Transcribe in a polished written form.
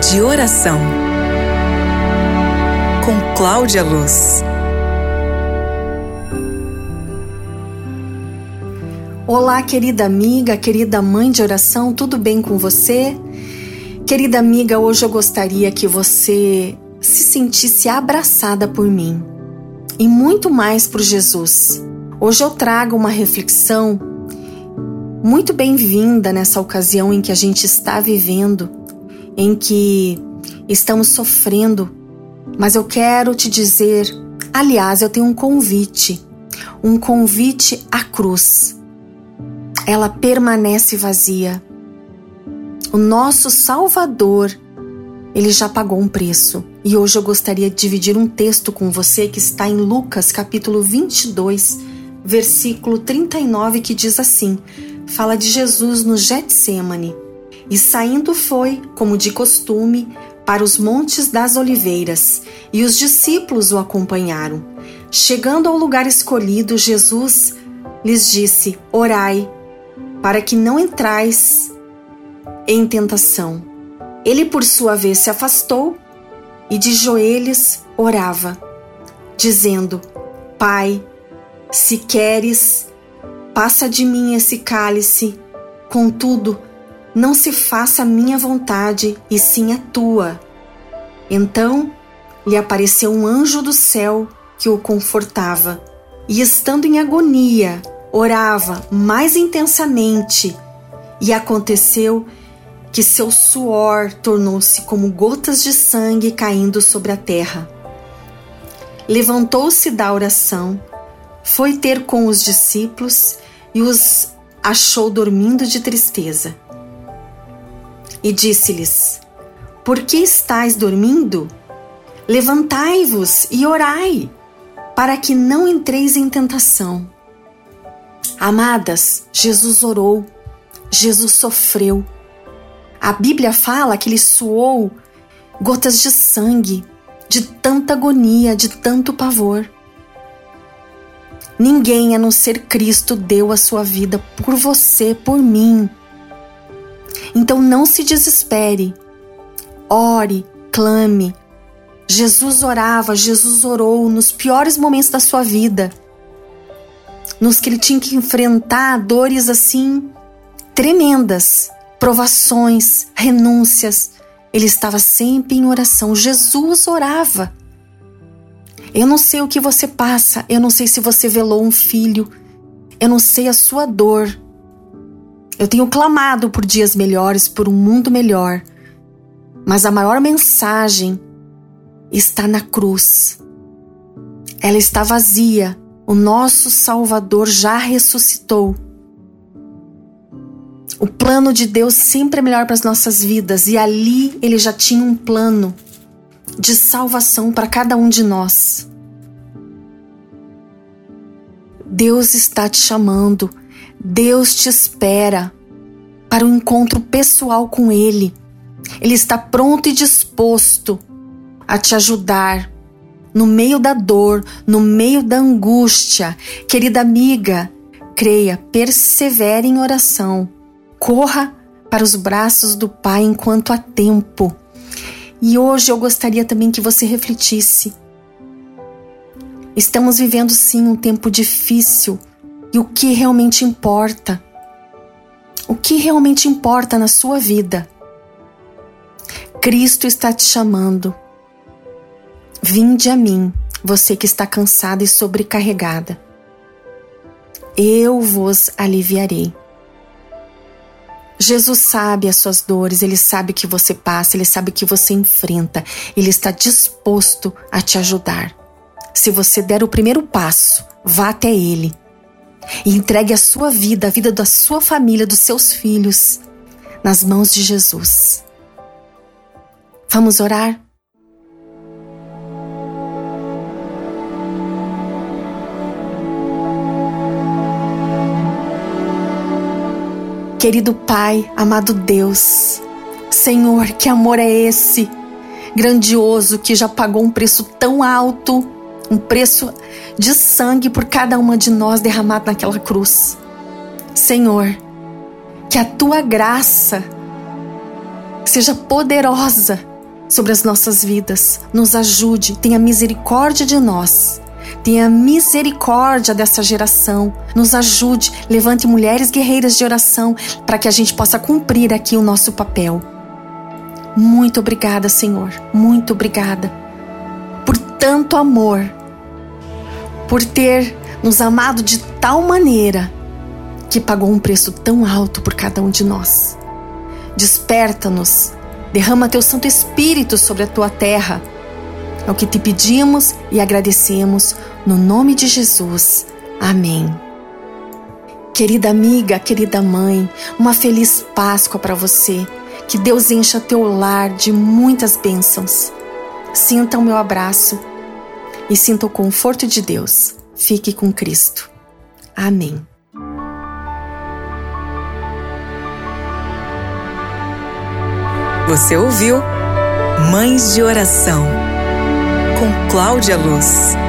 de Oração, com Cláudia Luz. Olá, querida amiga, querida mãe de oração, tudo bem com você? Querida amiga, hoje eu gostaria que você se sentisse abraçada por mim e muito mais por Jesus. Hoje eu trago uma reflexão muito bem-vinda nessa ocasião em que a gente está vivendo, em que estamos sofrendo, mas eu quero te dizer, aliás, eu tenho um convite à cruz. Ela permanece vazia. O nosso Salvador, ele já pagou um preço. E hoje eu gostaria de dividir um texto com você que está em Lucas, capítulo 22, versículo 39, que diz assim: fala de Jesus no Getsêmani. E saindo foi, como de costume, para os montes das oliveiras, e os discípulos o acompanharam. Chegando ao lugar escolhido, Jesus lhes disse: orai, para que não entrais em tentação. Ele, por sua vez, se afastou e de joelhos orava, dizendo: Pai, se queres, passa de mim esse cálice, contudo, não se faça a minha vontade, e sim a tua. Então lhe apareceu um anjo do céu que o confortava, e estando em agonia, orava mais intensamente, e aconteceu que seu suor tornou-se como gotas de sangue caindo sobre a terra. Levantou-se da oração, foi ter com os discípulos e os achou dormindo de tristeza. E disse-lhes: por que estáis dormindo? Levantai-vos e orai, para que não entreis em tentação. Amadas, Jesus orou, Jesus sofreu. A Bíblia fala que ele suou gotas de sangue, de tanta agonia, de tanto pavor. Ninguém a não ser Cristo deu a sua vida por você, por mim. Então não se desespere. Ore, clame. Jesus orava, Jesus orou nos piores momentos da sua vida, nos que ele tinha que enfrentar dores assim tremendas, provações, renúncias. Ele estava sempre em oração. Jesus orava. Eu não sei o que você passa, eu não sei se você velou um filho, eu não sei a sua dor. Eu tenho clamado por dias melhores, por um mundo melhor, mas a maior mensagem está na cruz. Ela está vazia. O nosso Salvador já ressuscitou. O plano de Deus sempre é melhor para as nossas vidas, e ali ele já tinha um plano de salvação para cada um de nós. Deus está te chamando, Deus te espera para um encontro pessoal com Ele. Ele está pronto e disposto a te ajudar no meio da dor, no meio da angústia. Querida amiga, creia, persevere em oração. Corra para os braços do Pai enquanto há tempo. E hoje eu gostaria também que você refletisse. Estamos vivendo sim um tempo difícil. E o que realmente importa? O que realmente importa na sua vida? Cristo está te chamando. Vinde a mim, você que está cansada e sobrecarregada. Eu vos aliviarei. Jesus sabe as suas dores, Ele sabe o que você passa, Ele sabe o que você enfrenta. Ele está disposto a te ajudar. Se você der o primeiro passo, vá até Ele e entregue a sua vida, a vida da sua família, dos seus filhos, nas mãos de Jesus. Vamos orar? Querido Pai, amado Deus, Senhor, que amor é esse? Grandioso, que já pagou um preço tão alto, um preço de sangue por cada uma de nós derramado naquela cruz. Senhor, que a Tua graça seja poderosa sobre as nossas vidas. Nos ajude, tenha misericórdia de nós. Tenha misericórdia dessa geração. Nos ajude, levante mulheres guerreiras de oração para que a gente possa cumprir aqui o nosso papel. Muito obrigada, Senhor. Muito obrigada por tanto amor, por ter nos amado de tal maneira que pagou um preço tão alto por cada um de nós. Desperta-nos, derrama teu Santo Espírito sobre a tua terra. É o que te pedimos e agradecemos no nome de Jesus. Amém. Querida amiga, querida mãe, uma feliz Páscoa para você. Que Deus encha teu lar de muitas bênçãos. Sinta o meu abraço e sinta o conforto de Deus. Fique com Cristo. Amém. Você ouviu Mães de Oração, com Cláudia Luz.